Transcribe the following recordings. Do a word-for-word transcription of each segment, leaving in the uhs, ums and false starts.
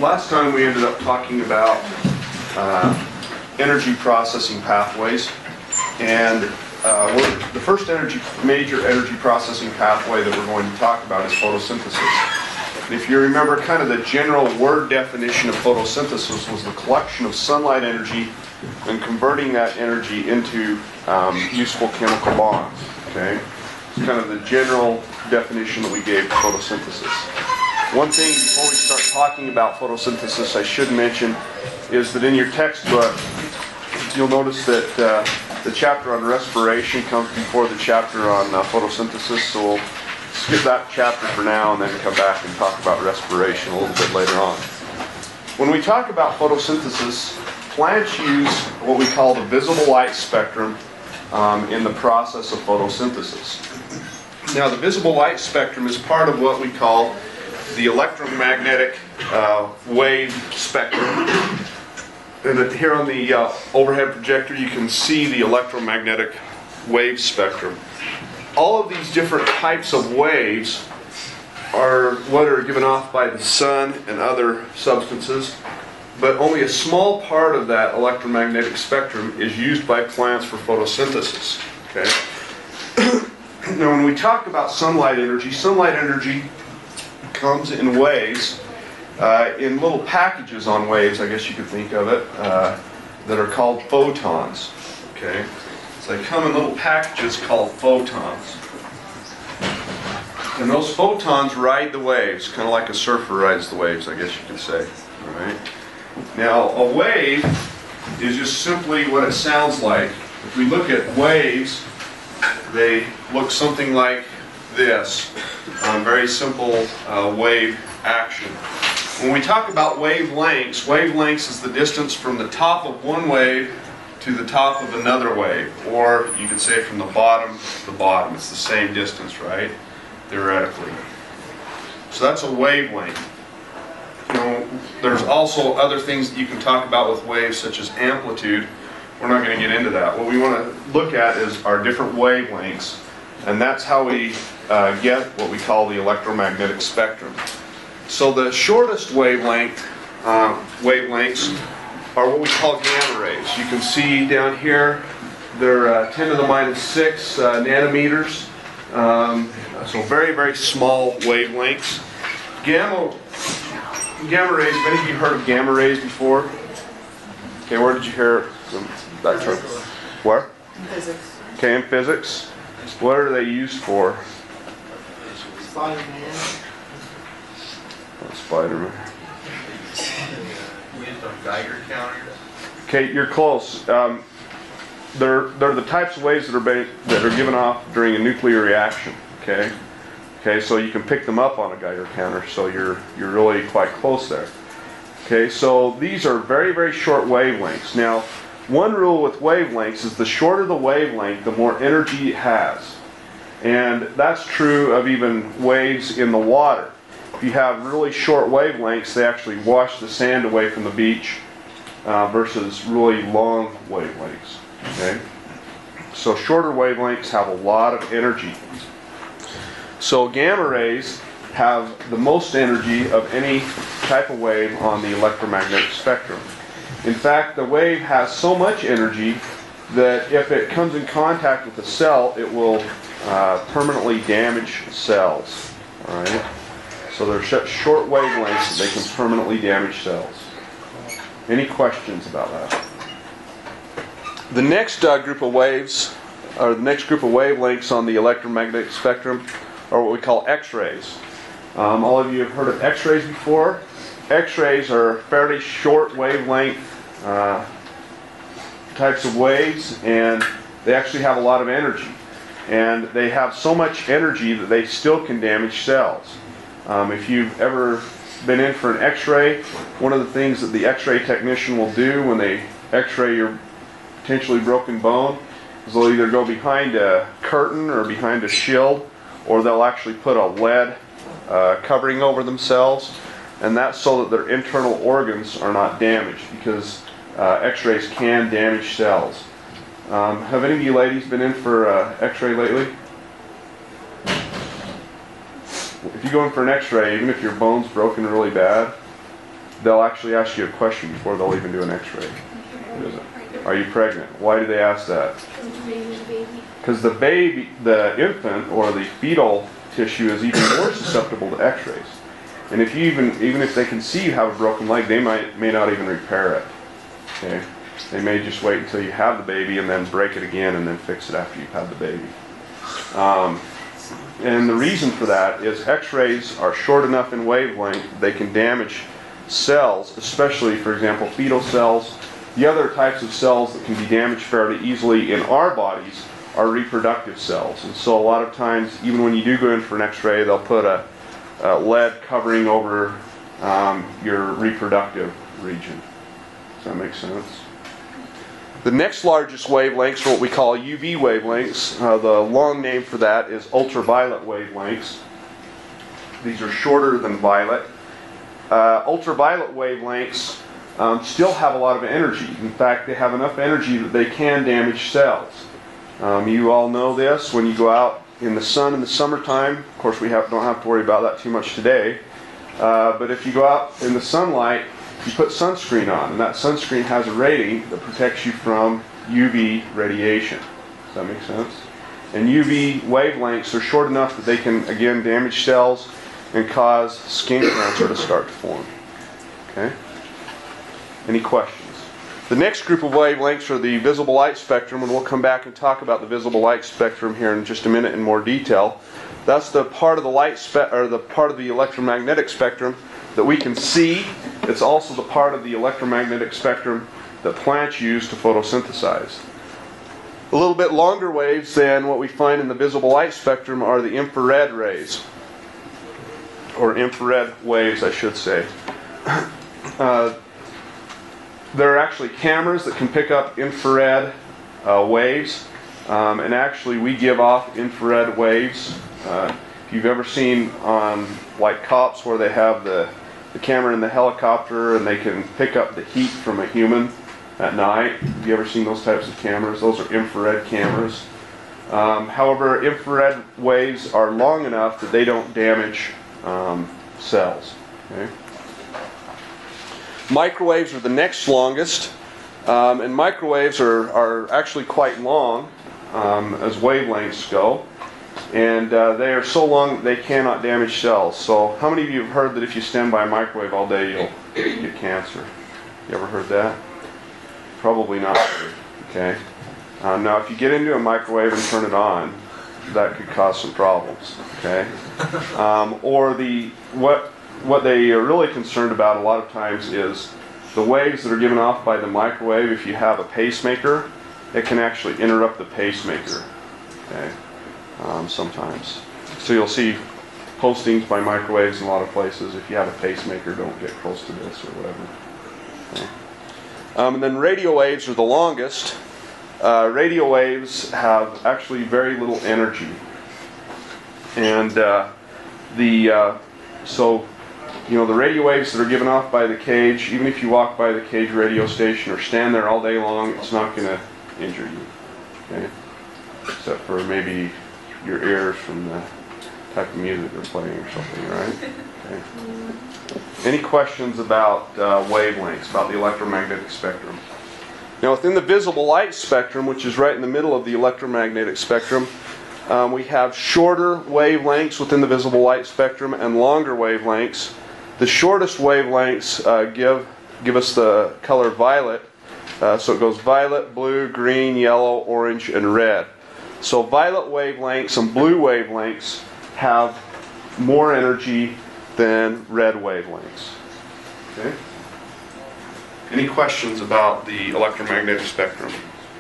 last time we ended up talking about uh, energy processing pathways, and uh, we're, the first energy, major energy processing pathway that we're going to talk about is photosynthesis. And if you remember, kind of the general word definition of photosynthesis was the collection of sunlight energy and converting that energy into um, useful chemical bonds. Okay, it's kind of the general definition that we gave to photosynthesis. One thing before we start talking about photosynthesis I should mention is that in your textbook you'll notice that uh, the chapter on respiration comes before the chapter on uh, photosynthesis, so we'll skip that chapter for now and then come back and talk about respiration a little bit later on. When we talk about photosynthesis, plants use what we call the visible light spectrum um, in the process of photosynthesis. Now, the visible light spectrum is part of what we call the electromagnetic uh, wave spectrum. And here on the uh, overhead projector you can see the electromagnetic wave spectrum. All of these different types of waves are what are given off by the sun and other substances, but only a small part of that electromagnetic spectrum is used by plants for photosynthesis. Okay? Now, when we talk about sunlight energy, sunlight energy comes in waves, uh, in little packages on waves, I guess you could think of it, uh, that are called photons. Okay, so they come in little packages called photons, and those photons ride the waves, kind of like a surfer rides the waves, I guess you could say. All right. Now, a wave is just simply what it sounds like. If we look at waves, they look something like this. Um, very simple uh, wave action. When we talk about wavelengths, wavelengths is the distance from the top of one wave to the top of another wave, or you could say from the bottom to the bottom. It's the same distance, right? Theoretically. So that's a wavelength. You know, there's also other things that you can talk about with waves, such as amplitude. We're not going to get into that. What we want to look at is our different wavelengths, and that's how we uh, get what we call the electromagnetic spectrum. So the shortest wavelength uh, wavelengths are what we call gamma rays. You can see down here they're uh, ten to the minus six uh, nanometers. Um, so very, very small wavelengths. Gamma gamma rays. Have any of you heard of gamma rays before? Okay, where did you hear that term? Where? In physics. Okay, in physics. What are they used for? Spider-Man. Oh, Spider-Man. Used on Geiger counters. Okay, you're close. Um, they're they're the types of waves that are ba that are given off during a nuclear reaction. Okay. Okay, so you can pick them up on a Geiger counter. So you're you're really quite close there. Okay, so these are very, very short wavelengths. Now, one rule with wavelengths is the shorter the wavelength, the more energy it has. And that's true of even waves in the water. If you have really short wavelengths, they actually wash the sand away from the beach uh, versus really long wavelengths. Okay? So shorter wavelengths have a lot of energy. So gamma rays have the most energy of any type of wave on the electromagnetic spectrum. In fact, the wave has so much energy that if it comes in contact with a cell, it will uh, permanently damage cells. All right? So they're sh short wavelengths that they can permanently damage cells. Any questions about that? The next uh, group of waves, or the next group of wavelengths on the electromagnetic spectrum, are what we call X-rays. Um, all of you have heard of X-rays before. X-rays are fairly short wavelength uh, types of waves, and they actually have a lot of energy. And they have so much energy that they still can damage cells. Um, if you've ever been in for an X-ray, one of the things that the X-ray technician will do when they X-ray your potentially broken bone is they'll either go behind a curtain or behind a shield, or they'll actually put a lead uh, covering over themselves, and that's so that their internal organs are not damaged, because uh, X-rays can damage cells. Um, have any of you ladies been in for uh, X-ray lately? If you go in for an X-ray, even if your bone's broken really bad, they'll actually ask you a question before they'll even do an x-ray. Are you pregnant? Why do they ask that? Because the baby, the infant, or the fetal tissue is even more susceptible to x-rays. And if you even, even if they can see you have a broken leg, they might may not even repair it. Okay? They may just wait until you have the baby and then break it again and then fix it after you've had the baby. Um, and the reason for that is x-rays are short enough in wavelength they can damage cells, especially, for example, fetal cells. The other types of cells that can be damaged fairly easily in our bodies are reproductive cells. And so a lot of times, even when you do go in for an x-ray, they'll put a, a lead covering over um, your reproductive region. Does that make sense? The next largest wavelengths are what we call U V wavelengths. Uh, the long name for that is ultraviolet wavelengths. These are shorter than violet. Uh, ultraviolet wavelengths um, still have a lot of energy. In fact, they have enough energy that they can damage cells. Um, you all know this. When you go out in the sun in the summertime, of course we have, don't have to worry about that too much today, uh, but if you go out in the sunlight, you put sunscreen on, and that sunscreen has a rating that protects you from U V radiation. Does that make sense? And U V wavelengths are short enough that they can, again, damage cells and cause skin cancer to start to form. Okay? Any questions? The next group of wavelengths are the visible light spectrum, and we'll come back and talk about the visible light spectrum here in just a minute in more detail. That's the part of the light spe- or the part of the electromagnetic spectrum that we can see. It's also the part of the electromagnetic spectrum that plants use to photosynthesize. A little bit longer waves than what we find in the visible light spectrum are the infrared rays, or infrared waves, I should say. Uh, there are actually cameras that can pick up infrared uh, waves, um, and actually we give off infrared waves. Uh, if you've ever seen on like cops where they have the the camera in the helicopter and they can pick up the heat from a human at night. Have you ever seen those types of cameras? Those are infrared cameras. Um, however, infrared waves are long enough that they don't damage um, cells. Okay? Microwaves are the next longest, um, and microwaves are, are actually quite long um, as wavelengths go. And uh, they are so long that they cannot damage cells. So how many of you have heard that if you stand by a microwave all day you'll get cancer? You ever heard that? Probably not. Okay. Uh, now if you get into a microwave and turn it on, that could cause some problems. Okay. Um, or the what what they are really concerned about a lot of times is the waves that are given off by the microwave. If you have a pacemaker, it can actually interrupt the pacemaker. Okay. Um, sometimes. So you'll see postings by microwaves in a lot of places. If you have a pacemaker, don't get close to this or whatever. Okay. Um, and then radio waves are the longest. Uh, radio waves have actually very little energy. And uh, the uh, so you know the radio waves that are given off by the cage, even if you walk by the cage radio station or stand there all day long, it's not going to injure you. Okay? Except for maybe your ears from the type of music they're playing or something, right? Okay. Any questions about uh, wavelengths, about the electromagnetic spectrum? Now within the visible light spectrum, which is right in the middle of the electromagnetic spectrum, um, we have shorter wavelengths within the visible light spectrum and longer wavelengths. The shortest wavelengths uh, give, give us the color violet. Uh, so it goes violet, blue, green, yellow, orange, and red. So violet wavelengths and blue wavelengths have more energy than red wavelengths. Okay? Any questions about the electromagnetic spectrum?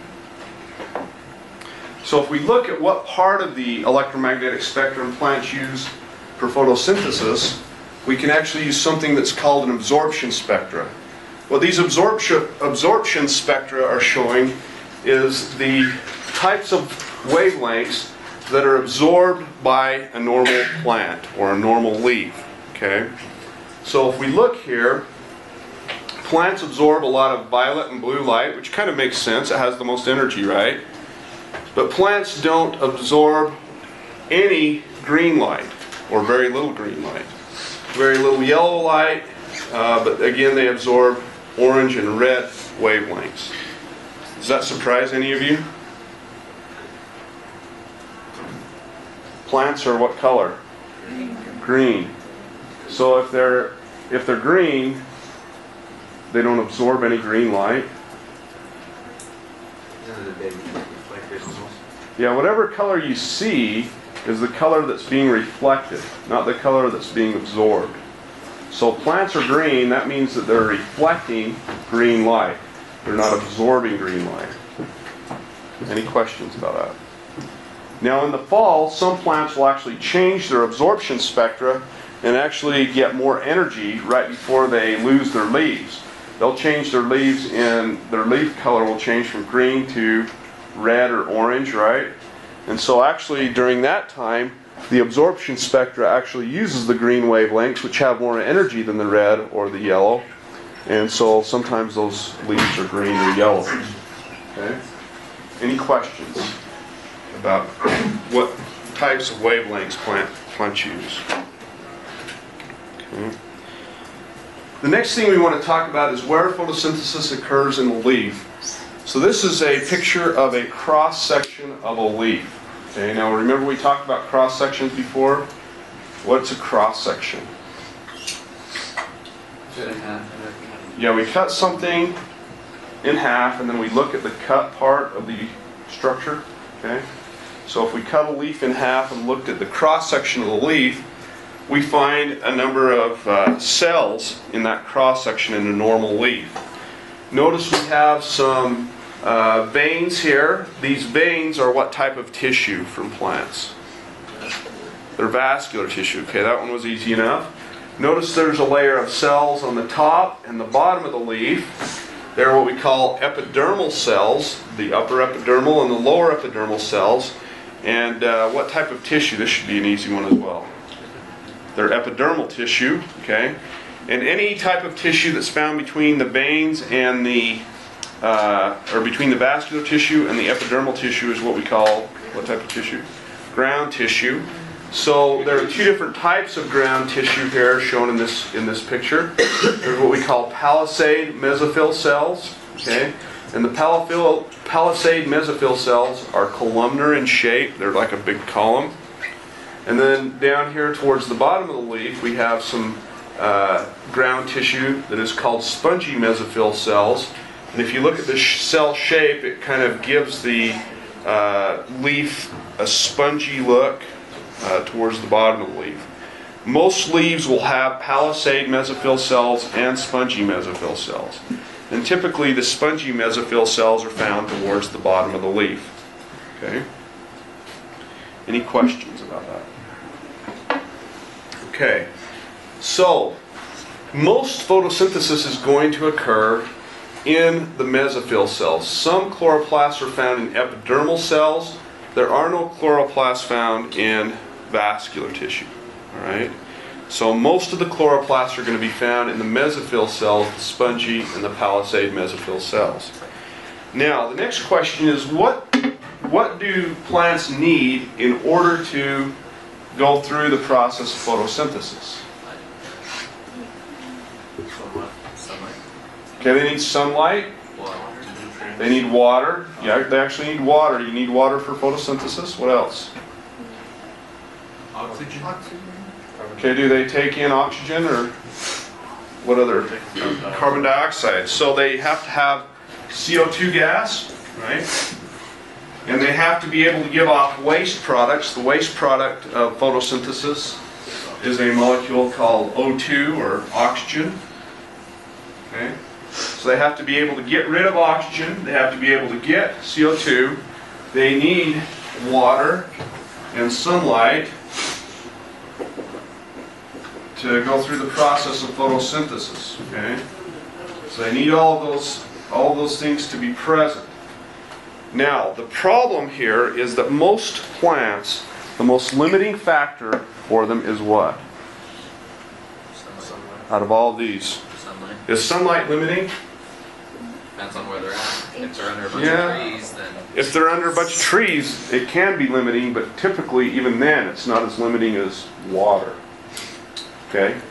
So if we look at what part of the electromagnetic spectrum plants use for photosynthesis, we can actually use something that's called an absorption spectra. What these absorption, absorption spectra are showing is the types of wavelengths that are absorbed by a normal plant or a normal leaf. Okay? So if we look here, plants absorb a lot of violet and blue light, which kind of makes sense. It has the most energy, right? But plants don't absorb any green light, or very little green light. Very little yellow light, uh, but again, they absorb orange and red wavelengths. Does that surprise any of you? Plants are what color? Green. Green. So if they're if they're green, they don't absorb any green light. Yeah, whatever color you see is the color that's being reflected, not the color that's being absorbed. So plants are green, that means that they're reflecting green light. They're not absorbing green light. Any questions about that? Now in the fall, some plants will actually change their absorption spectra and actually get more energy right before they lose their leaves. They'll change their leaves and their leaf color will change from green to red or orange, right? And so actually during that time, the absorption spectra actually uses the green wavelengths, which have more energy than the red or the yellow. And so sometimes those leaves are green or yellow. Okay? Any questions about what types of wavelengths plant, plants use? Okay. The next thing we want to talk about is where photosynthesis occurs in the leaf. So this is a picture of a cross-section of a leaf. Okay, now remember we talked about cross-sections before? What's a cross-section? Yeah, we cut something in half and then we look at the cut part of the structure. Okay? So if we cut a leaf in half and looked at the cross-section of the leaf, we find a number of uh, cells in that cross-section in a normal leaf. Notice we have some uh, veins here. These veins are what type of tissue from plants? They're vascular tissue. Okay, that one was easy enough. Notice there's a layer of cells on the top and the bottom of the leaf. They're what we call epidermal cells, the upper epidermal and the lower epidermal cells. And uh, what type of tissue? This should be an easy one as well. They're epidermal tissue, okay? And any type of tissue that's found between the veins and the, uh, or between the vascular tissue and the epidermal tissue is what we call, what type of tissue? Ground tissue. So there are two different types of ground tissue here shown in this in this picture. There's what we call palisade mesophyll cells, okay? And the palisade palisade mesophyll cells are columnar in shape. They're like a big column. And then down here towards the bottom of the leaf, we have some uh, ground tissue that is called spongy mesophyll cells. And if you look at the sh cell shape, it kind of gives the uh, leaf a spongy look uh, towards the bottom of the leaf. Most leaves will have palisade mesophyll cells and spongy mesophyll cells. And typically the spongy mesophyll cells are found towards the bottom of the leaf. Okay? Any questions about that? Okay, so most photosynthesis is going to occur in the mesophyll cells. Some chloroplasts are found in epidermal cells. There are no chloroplasts found in vascular tissue. All right. So most of the chloroplasts are going to be found in the mesophyll cells, the spongy and the palisade mesophyll cells. Now, the next question is what what do plants need in order to go through the process of photosynthesis? Okay, they need sunlight. They need water. Yeah, they actually need water. You need water for photosynthesis. What else? Oxygen. Okay, do they take in oxygen or what other? Carbon dioxide. So they have to have C O two gas, right? And they have to be able to give off waste products. The waste product of photosynthesis is a molecule called O two or oxygen. Okay? So they have to be able to get rid of oxygen. They have to be able to get C O two. They need water and sunlight to go through the process of photosynthesis. Okay? So they need all of those, all of those things to be present. Now, the problem here is that most plants, the most limiting factor for them is what? Sunlight. Out of all of these. Sunlight. Is sunlight limiting? Depends on where they're at. If they're under a bunch Yeah. of trees, then... If they're under a bunch of trees, it can be limiting, but typically, even then, it's not as limiting as water. Okay?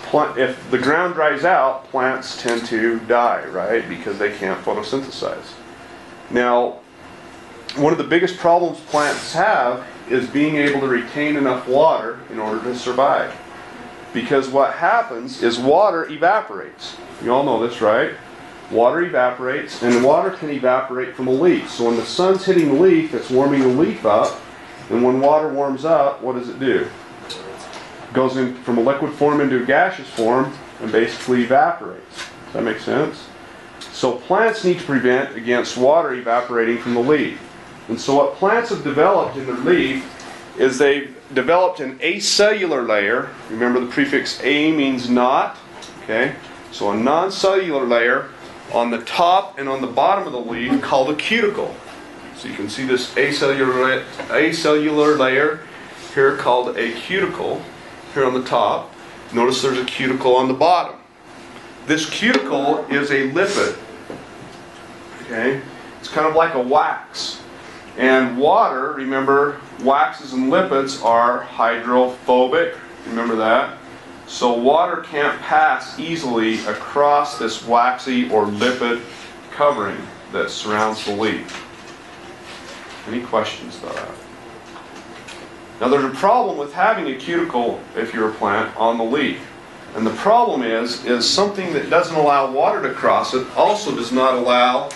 plant, if the ground dries out, plants tend to die, right? Because they can't photosynthesize. Now, one of the biggest problems plants have is being able to retain enough water in order to survive. Because what happens is water evaporates. You all know this, right? Water evaporates, and water can evaporate from a leaf. So when the sun's hitting the leaf, it's warming the leaf up. And when water warms up, what does it do? It goes in from a liquid form into a gaseous form and basically evaporates. Does that make sense? So plants need to prevent against water evaporating from the leaf. And so what plants have developed in their leaf is they've developed an acellular layer. Remember the prefix a means not. Okay? So a non-cellular layer on the top and on the bottom of the leaf called a cuticle. So you can see this acellular, acellular layer here called a cuticle here on the top. Notice there's a cuticle on the bottom. This cuticle is a lipid. Okay? It's kind of like a wax. And water, remember, waxes and lipids are hydrophobic. Remember that? So water can't pass easily across this waxy or lipid covering that surrounds the leaf. Any questions about that? Now there's a problem with having a cuticle, if you're a plant, on the leaf. And the problem is, is something that doesn't allow water to cross it also does not allow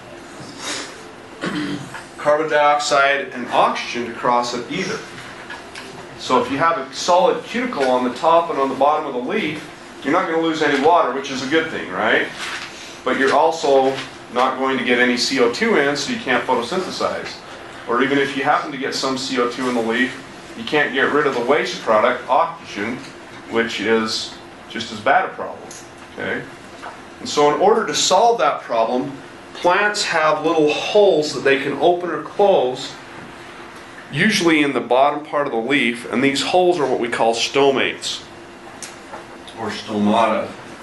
carbon dioxide and oxygen to cross it either. So if you have a solid cuticle on the top and on the bottom of the leaf, you're not going to lose any water, which is a good thing, right? But you're also not going to get any C O two in, so you can't photosynthesize. Or even if you happen to get some C O two in the leaf, you can't get rid of the waste product, oxygen, which is just as bad a problem. Okay? And so in order to solve that problem, plants have little holes that they can open or close, usually in the bottom part of the leaf, and these holes are what we call stomates, or stomata.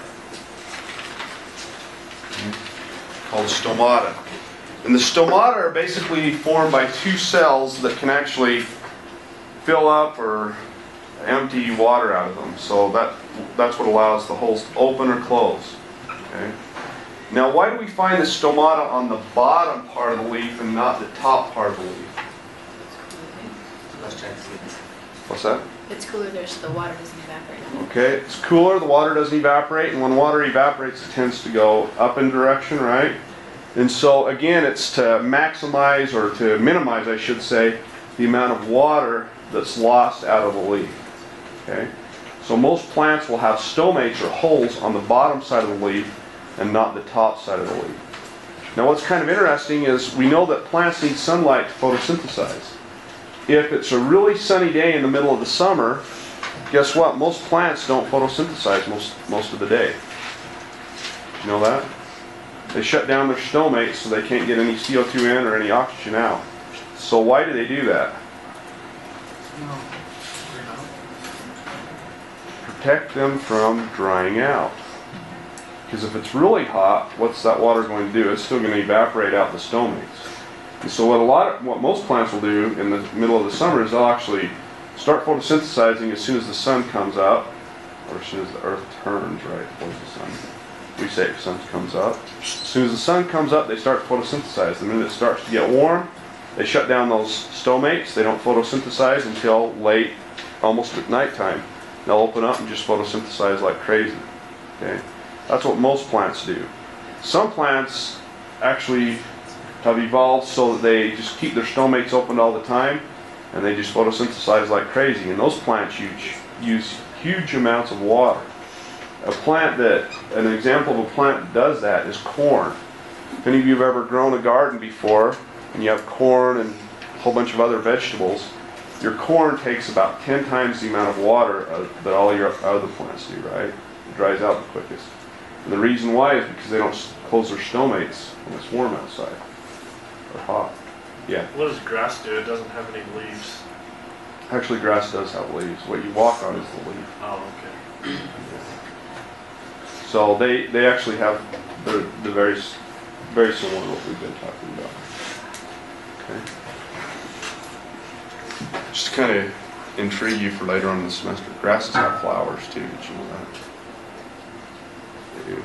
Okay. Called stomata. And the stomata are basically formed by two cells that can actually fill up or empty water out of them. So that that's what allows the holes to open or close. Okay. Now, why do we find the stomata on the bottom part of the leaf and not the top part of the leaf? What's that? It's cooler there, so the water doesn't evaporate. Okay, it's cooler, the water doesn't evaporate, and when water evaporates, it tends to go up in direction, right? And so, again, it's to maximize, or to minimize, I should say, the amount of water that's lost out of the leaf. Okay? So most plants will have stomates, or holes, on the bottom side of the leaf, and not the top side of the leaf. Now what's kind of interesting is we know that plants need sunlight to photosynthesize. If it's a really sunny day in the middle of the summer, guess what? Most plants don't photosynthesize most, most of the day. You know that? They shut down their stomates so they can't get any C O two in or any oxygen out. So why do they do that? Protect them from drying out. Because if it's really hot, what's that water going to do? It's still going to evaporate out the stomates. And so what a lot of, what most plants will do in the middle of the summer is they'll actually start photosynthesizing as soon as the sun comes up, or as soon as the earth turns, right, towards the sun. We say the sun comes up. As soon as the sun comes up, they start to photosynthesize. The minute it starts to get warm, they shut down those stomates. They don't photosynthesize until late, almost at nighttime. They'll open up and just photosynthesize like crazy. Okay? That's what most plants do. Some plants actually have evolved so that they just keep their stomates open all the time, and they just photosynthesize like crazy. And those plants use, use huge amounts of water. A plant that, an example of a plant that does that is corn. If any of you have ever grown a garden before, and you have corn and a whole bunch of other vegetables, your corn takes about ten times the amount of water uh, that all your other plants do, right? It dries out the quickest. And the reason why is because they don't close their stomates when it's warm outside or hot. Yeah. What does grass do? It doesn't have any leaves. Actually, grass does have leaves. What you walk on is the leaf. Oh, okay. Yeah. So they, they actually have the the very very similar to what we've been talking about. Okay. Just to kind of intrigue you for later on in the semester, grasses have flowers too. Did you know that? do.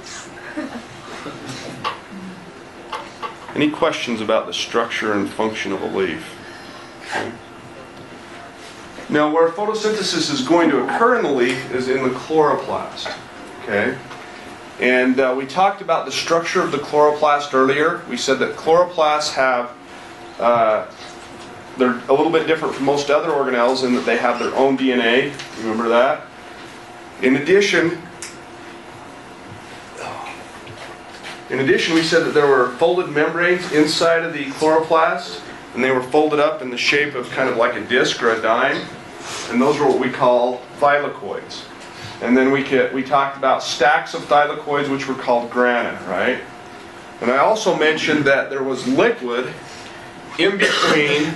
Any questions about the structure and function of a leaf? Okay. Now, where photosynthesis is going to occur in the leaf is in the chloroplast. Okay? And uh, we talked about the structure of the chloroplast earlier. We said that chloroplasts have, uh, they're a little bit different from most other organelles in that they have their own D N A. Remember that? In addition, in addition, we said that there were folded membranes inside of the chloroplast, and they were folded up in the shape of kind of like a disc or a dime, and those are what we call thylakoids. And then we could, we talked about stacks of thylakoids, which were called grana, right? And I also mentioned that there was liquid in between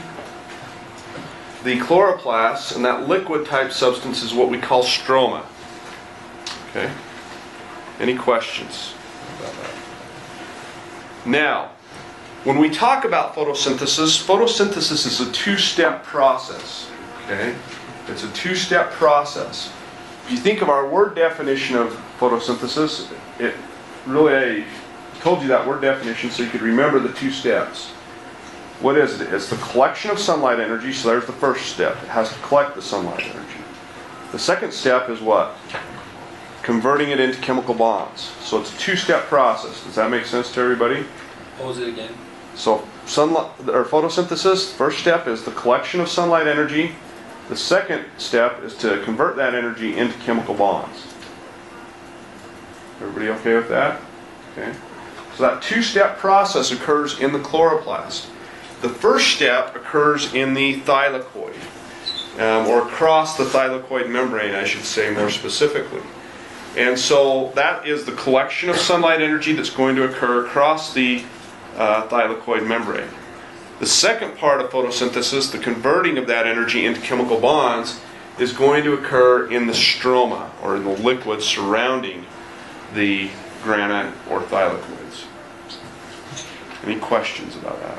the chloroplasts, and that liquid type substance is what we call stroma. Okay? Any questions about that? Now, when we talk about photosynthesis, photosynthesis is a two-step process. Okay? It's a two-step process. If you think of our word definition of photosynthesis, it really, I told you that word definition so you could remember the two steps. What is it? It's the collection of sunlight energy, so there's the first step. It has to collect the sunlight energy. The second step is what? Converting it into chemical bonds. So it's a two-step process. Does that make sense to everybody? What was it again? So sunlight, or photosynthesis, first step is the collection of sunlight energy. The second step is to convert that energy into chemical bonds. Everybody okay with that? Okay. So that two-step process occurs in the chloroplast. The first step occurs in the thylakoid, um, or across the thylakoid membrane, I should say more specifically. And so that is the collection of sunlight energy that's going to occur across the uh, thylakoid membrane. The second part of photosynthesis, the converting of that energy into chemical bonds, is going to occur in the stroma, or in the liquid surrounding the grana or thylakoids. Any questions about that?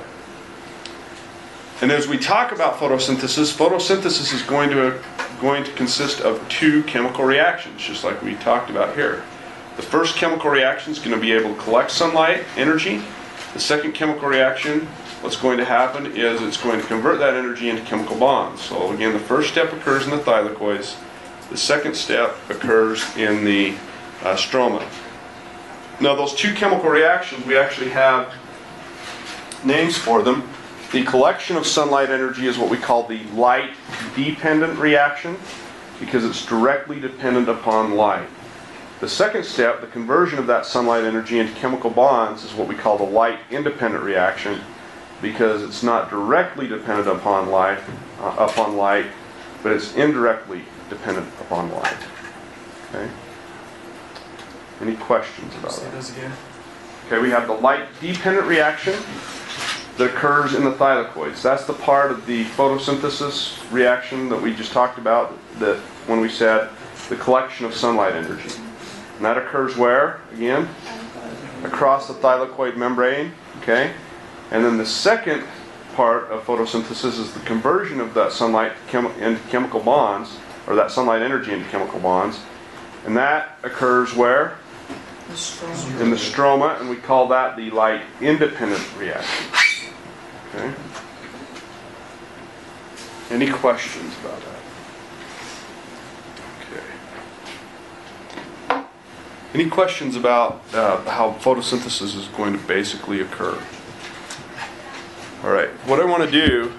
And as we talk about photosynthesis, photosynthesis is going to, going to consist of two chemical reactions, just like we talked about here. The first chemical reaction is going to be able to collect sunlight energy. The second chemical reaction, what's going to happen is it's going to convert that energy into chemical bonds. So again, the first step occurs in the thylakoids. The second step occurs in the uh, stroma. Now those two chemical reactions, we actually have names for them. The collection of sunlight energy is what we call the light-dependent reaction, because it's directly dependent upon light. The second step, the conversion of that sunlight energy into chemical bonds, is what we call the light-independent reaction, because it's not directly dependent upon light, uh, upon light, but it's indirectly dependent upon light. Okay? Any questions about Say that? those again. Okay, we have the light-dependent reaction that occurs in the thylakoids. That's the part of the photosynthesis reaction that we just talked about, that when we said the collection of sunlight energy. And that occurs where, again? Across the thylakoid membrane, okay? And then the second part of photosynthesis is the conversion of that sunlight chem into chemical bonds, or that sunlight energy into chemical bonds. And that occurs where? In the stroma, and we call that the light-independent reaction. Okay? Any questions about that? Okay. Any questions about uh, how photosynthesis is going to basically occur? All right. What I want to do